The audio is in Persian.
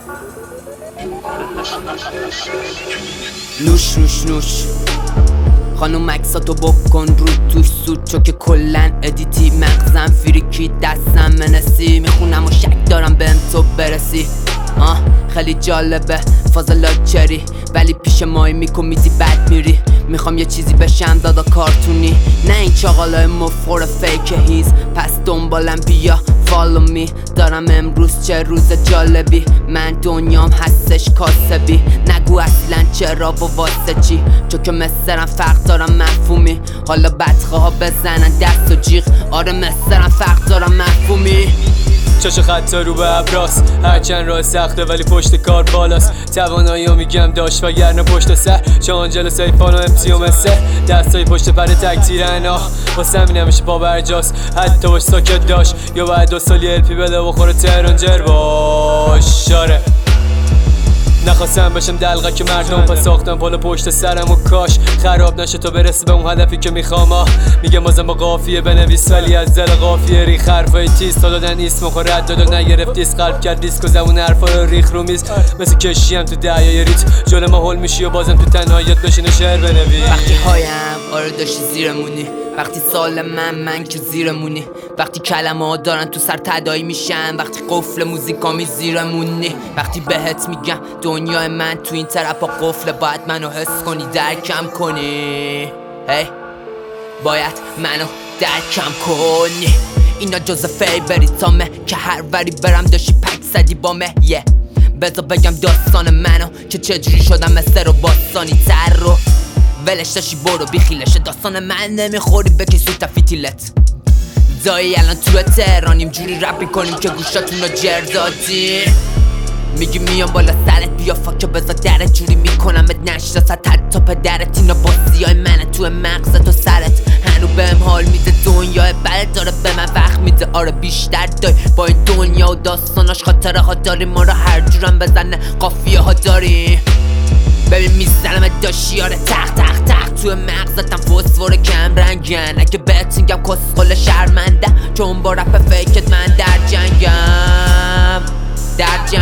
نوش نوش نوش خانوم عکساتو بکن رو توش سود، چو که کلن ادیتی مغزم فریکی دستم منسی، میخونم و شک دارم بهم تو برسی. خیلی جالبه فاز لاکچری، ولی پیش مای میکومیدی بد میری. میخوام یه چیزی بشم دادا کارتونی، نه این چاقالای مفخور فیک هیز. پس دنبالم بیا فالو می، دارم امروز چه روز جالبی. من دنیام هستش کاسبی، نگو اصلا چرا و واسه چی، چون که مسترم فرق دارم مفهومی. حالا بدخه ها بزنن دست و جیغ، آره مسترم فرق دارم مفهومی. چش خط رو به ابراس، هرچند راه سخته ولی پشت کار بالاست. توانایی رو میگم داشت وگرنه پشت سر چون جلوس ایفان و امسی و مسه. دستای پشت پر تک تیرن واسه همین همیشه پا برجاست. حتی باش ساکت داشت یا باید 2 سال یه الپی بده بخوره تهران جر باش. آره نخواستم بشم دلغه که مردم، پس ساختم پالا پشت سرم و کاش خراب نشه تا برسه به اون هدفی که میخوام. میگم بازم با قافیه بنویس، ولی از دل قافیه ریخ حرفای تیز تا دادن اسم خور رد داد و نگرفت دیس. قلب کرد دیسک و زبون حرفا رو ریخ رو میز، مثل کشیم تو دریای ریت. جلو ما هول میشی و بازم تو تنهاییت بشین و شعر بنویس. وقتی هایم آره داشتی زیرمونی، وقتی سال من که زیرمونی، وقتی کلمه ها دارن تو سر تدایی میشن، وقتی قفل موزیکامی زیرمونی، وقتی بهت میگم دنیای من تو این طرف قفل، باید منو حس کنی درکم کنی. باید منو درکم کنی. اینا جز فیوریتامه که هر وری برم داشتی پک زدی با مه. بذار بگم داستان منو که چجوری شدم مثل رو باستانی تر رو ولش داشتی برو بیخیلشه. داستان من نمیخوری بکش تو تفیتیلت. دایی الان تو تهرانیم جوری رپ میکنیم که گوشاتون رو جر دادی. میگی میام بالا سرت بیا فاکه بذار درت، جوری میکنمت نشناست حتی پدرت. اینا بازیای منه تو مغزت و سرت، هنو بهم حال میده دنیای بله داره به من وقت میده. آره بیشتر داری با این دنیا و داستاناش خاطره ها داری، ما رو هر جورم بزنه قافیه ها داری. ببین میزنمت داشتی آره تق تق تق تو مغزتم فسفور کم رنگن. اگه بهت میگم کسخل شرمنده چون با رپ فیکت من در جنگم.